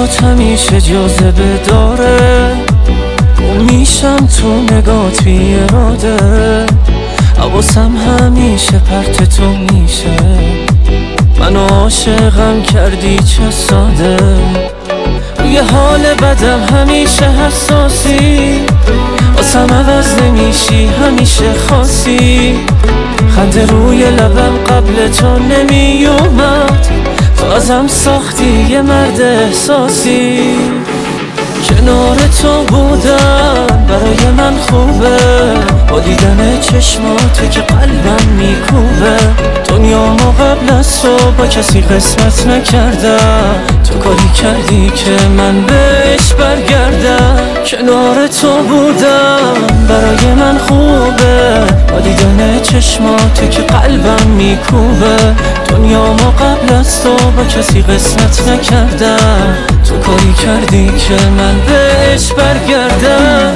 چشمات همیشه جاذبه داره، گم میشم تو نگات بی اراده، حواسم همیشه پرت تو میشه. منو عاشقم کردی چه ساده، روی حال بدم همیشه حساسی، واسم عوض نمیشی همیشه خاصی. خنده روی لبم قبل تو نمیومد، تو ازم ساختی یه مرد احساسی. کنار تو بودن برای من خوبه، با دیدن چشماته که قلبم میکوبه. دنیامو قبل از تو با کسی قسمت نکردم، تو کاری کردی که من بهش برگردم. کنار تو بودم برای من خوبه، با دیدن چشماته که قلبم میکوبه. دنیامو قبل از تو با کسی قسمت نکردم، تو کاری کردی که من بهش برگردم.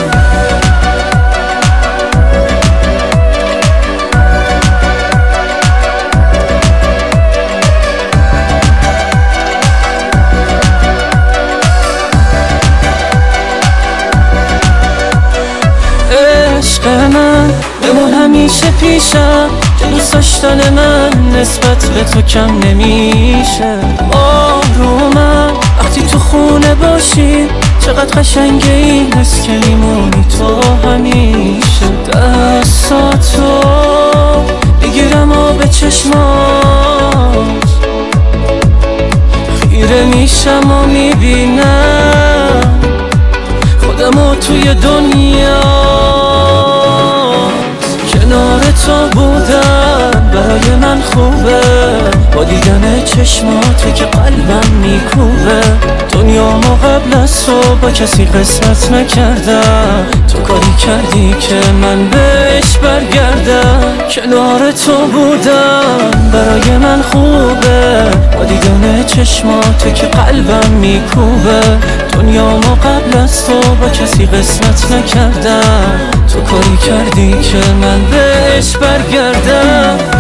عشق من بمون همیشه پیشم، که دوست داشتن من نسبت به تو کم نمیشه. آرومم وقتی تو خونه باشی، چقدر قشنگه این حس که میمونی تو همیشه. دستاتو بگیرم و به چشمات خیره میشم و میبینم خودمو توی دنیا. کنار تو بودن برای من خوبه، با دیدن چشماته که قلبم میکوبه. دنیامو قبل از تو با کسی قسمت نکردم، تو کاری کردی که من بهش برگردم. کنار تو بودن برای من خوبه، با دیدن چشماته که قلبم میکوبه. دنیامو قبل از تو با کسی قسمت نکردم، تو کاری کردی که من بهش برگردم.